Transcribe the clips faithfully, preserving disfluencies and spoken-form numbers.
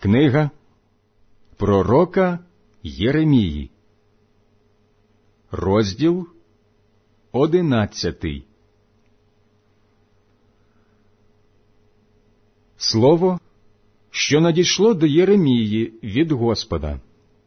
Книга пророка Єремії, розділ одинадцятий. Слово, що надійшло до Єремії від Господа.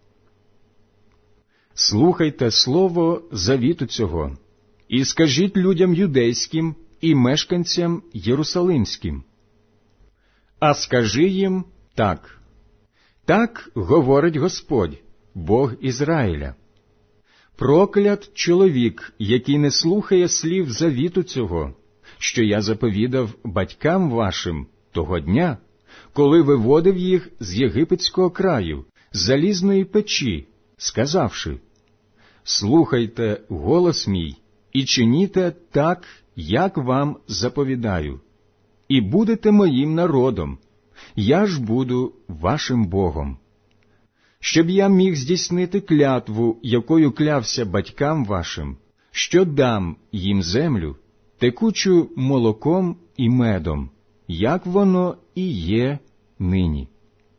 Слухайте слово завіту цього, і скажіть людям юдейським і мешканцям єрусалимським. А скажи їм так. Так говорить Господь, Бог Ізраїля. Проклят чоловік, який не слухає слів завіту цього, що я заповідав батькам вашим того дня, коли виводив їх з єгипетського краю, з залізної печі, сказавши: «Слухайте голос мій і чиніте так, як вам заповідаю, і будете моїм народом, я ж буду вашим Богом. Щоб я міг здійснити клятву, якою клявся батькам вашим, що дам їм землю, текучу молоком і медом, як воно і є нині».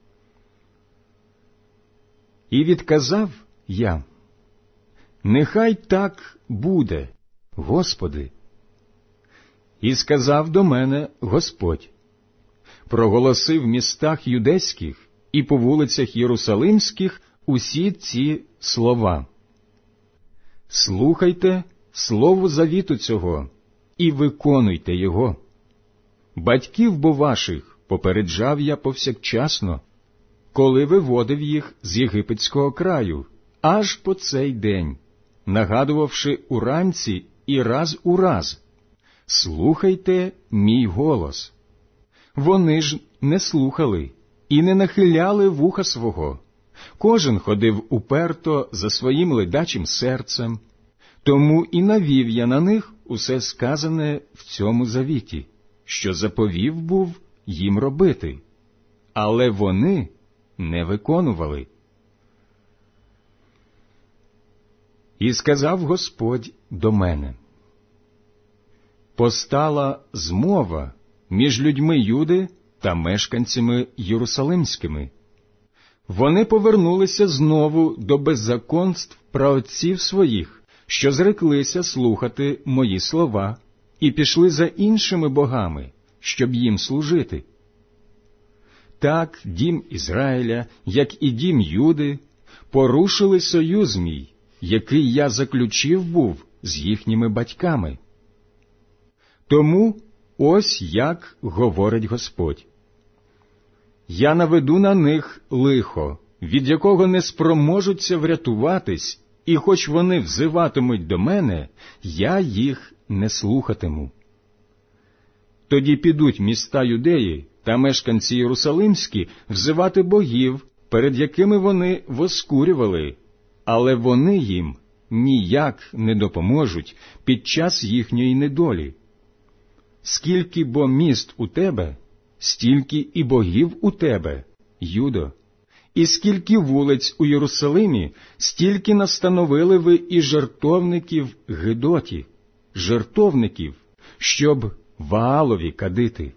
І відказав я: «Нехай так буде, Господи». І сказав до мене Господь: «Проголоси в містах юдейських і по вулицях єрусалимських усі ці слова. Слухайте слово завіту цього і виконуйте його. Батьків бо ваших попереджав я повсякчасно, коли виводив їх з єгипетського краю, аж по цей день, нагадувавши уранці і раз у раз: слухайте мій голос. Вони ж не слухали і не нахиляли вуха свого. Кожен ходив уперто за своїм ледачим серцем. Тому і навів я на них усе сказане в цьому завіті, що заповів був їм робити. Але вони не виконували». І сказав Господь до мене: «Постала змова між людьми Юди та мешканцями єрусалимськими. Вони повернулися знову до беззаконств праотців своїх, що зреклися слухати мої слова, і пішли за іншими богами, щоб їм служити. Так дім Ізраїля, як і дім Юди, порушили союз мій, який я заключив був з їхніми батьками. Тому ось як говорить Господь: я наведу на них лихо, від якого не спроможуться врятуватись, і хоч вони взиватимуть до мене, я їх не слухатиму. Тоді підуть міста юдеї та мешканці єрусалимські взивати богів, перед якими вони воскурювали, але вони їм ніяк не допоможуть під час їхньої недолі. Скільки бо міст у тебе, стільки і богів у тебе, Юдо, і скільки вулиць у Єрусалимі, стільки настановили ви і жертовників Гидоті, жертовників, щоб Ваалові кадити.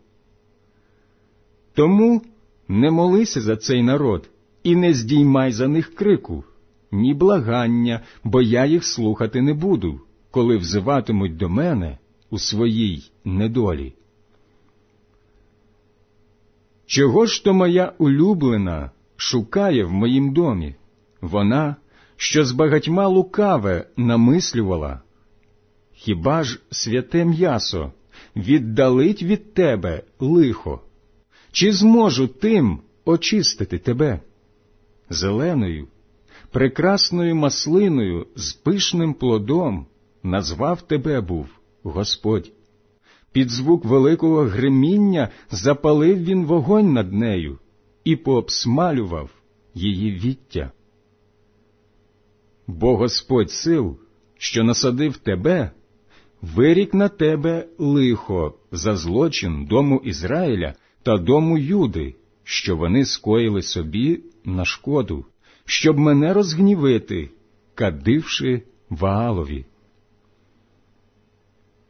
Тому не молися за цей народ і не здіймай за них крику, ні благання, бо я їх слухати не буду, коли взиватимуть до мене у своїй недолі. Чого ж то моя улюблена шукає в моїм домі? Вона, що з багатьма лукаве намислювала. Хіба ж святе м'ясо віддалить від тебе лихо? Чи зможу тим очистити тебе? Зеленою, прекрасною маслиною з пишним плодом назвав тебе був Господь. Під звук великого гриміння запалив він вогонь над нею і пообсмалював її віття. Бо Господь сил, що насадив тебе, вирік на тебе лихо за злочин дому Ізраїля та дому Юди, що вони скоїли собі на шкоду, щоб мене розгнівити, кадивши Ваалові.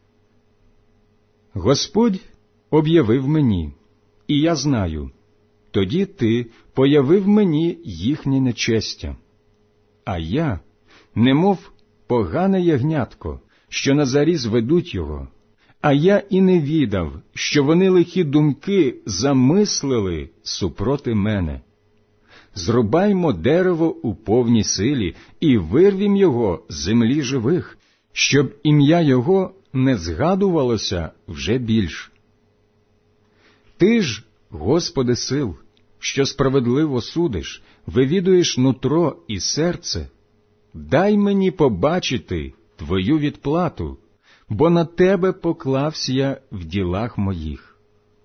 Господь об'явив мені, і я знаю, тоді ти появив мені їхнє нечестя. А я, немов погане ягнятко, що на заріз ведуть його, а я і не відав, що вони лихі думки замислили супроти мене. Зрубаймо дерево у повній силі і вирвім його з землі живих, щоб ім'я його не згадувалося вже більш. Ти ж, Господи сил, що справедливо судиш, вивідуєш нутро і серце, дай мені побачити Твою відплату, бо на Тебе поклався я в ділах моїх.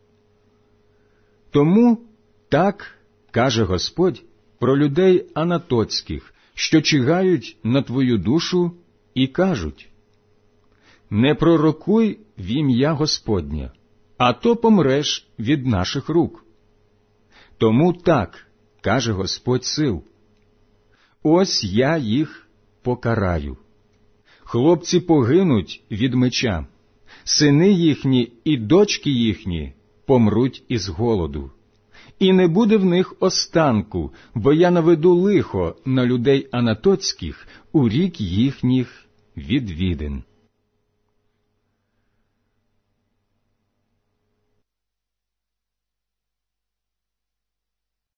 Тому так каже Господь про людей анатотських, що чигають на твою душу і кажуть: «Не пророкуй в ім'я Господнє, а то помреш від наших рук». Тому так каже Господь сил: «Ось я їх покараю. Хлопці погинуть від меча, сини їхні і дочки їхні помруть із голоду. І не буде в них останку, бо я наведу лихо на людей анатотських у рік їхніх відвідин».